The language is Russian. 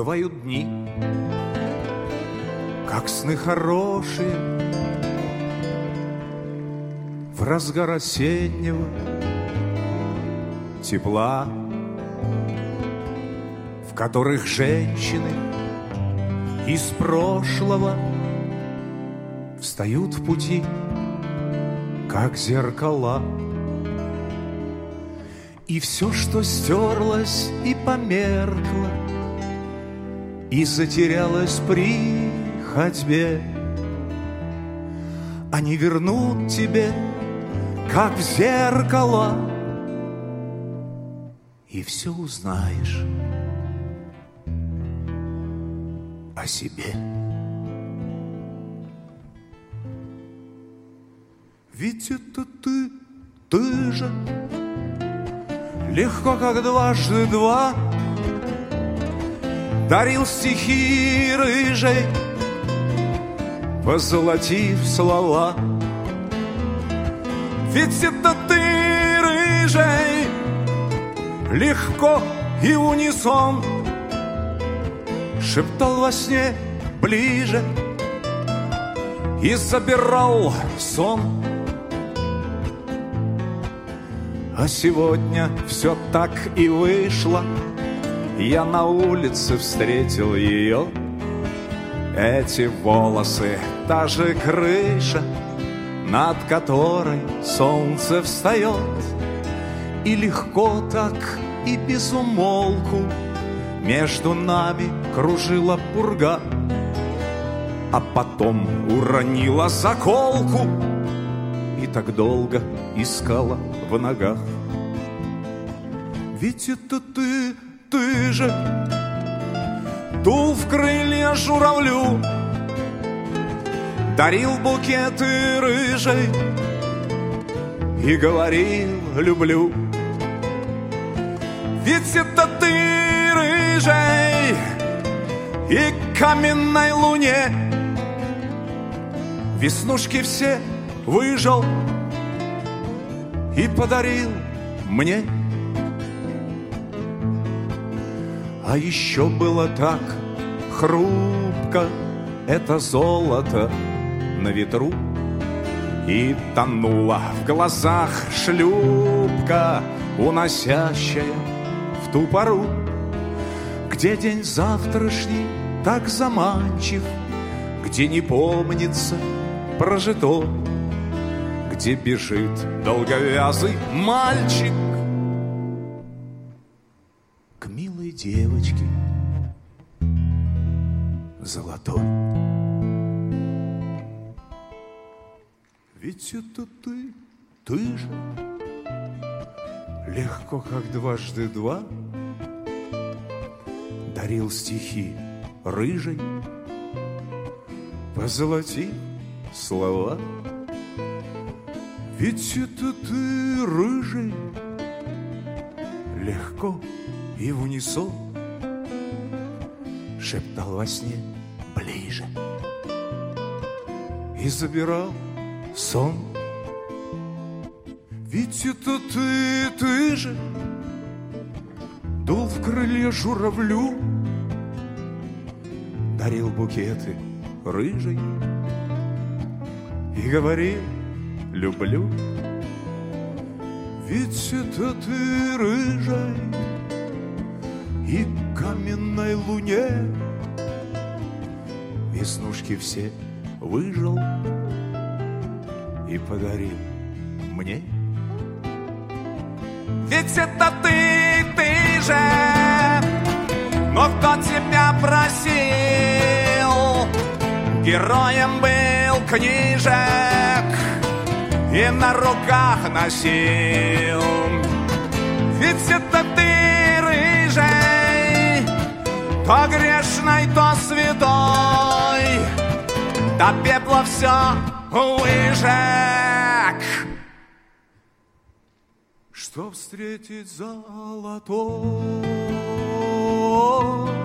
Бывают дни, как сны хорошие, в разгар осеннего тепла, в которых женщины из прошлого встают в пути, как зеркала. И все, что стерлось и померкло, и затерялось при ходьбе, они вернут тебе, как в зеркало, и все узнаешь о себе. Ведь это ты же, легко, как дважды два, дарил стихи рыжей, позолотив слова. Ведь это ты, рыжей, легко и в унисон шептал во сне ближе и забирал сон. А сегодня все так и вышло. Я на улице встретил ее. Эти волосы, та же крыша, над которой солнце встает. И легко так, и без умолку между нами кружила пурга, а потом уронила заколку и так долго искала в ногах. Ведь это ты же дул в крылья журавлю, дарил букеты рыжей и говорил люблю. Ведь это ты, рыжей, и каменной луне веснушки все выжал и подарил мне. А еще было так хрупко это золото на ветру, и тонула в глазах шлюпка, уносящая в ту пору, где день завтрашний так заманчив, где не помнится прожито, где бежит долговязый мальчик к милой девочке золотой. Ведь это ты же, легко, как дважды два, дарил стихи рыжей, позолотив слова. Ведь это ты, рыжий, легко и в унисон шептал во сне ближе и забирал сон. Ведь это ты же дул в крылья журавлю, дарил букеты рыжей и говорил люблю. Ведь это ты, рыжей, и каменной луне веснушки все выжил и подарил мне. Ведь это ты же, но кто тебя просил, героем был книжек и на руках носил. Ведь это ты, рыжей, то грешной, то святой, до пепла все выжег, чтоб встретить золотой.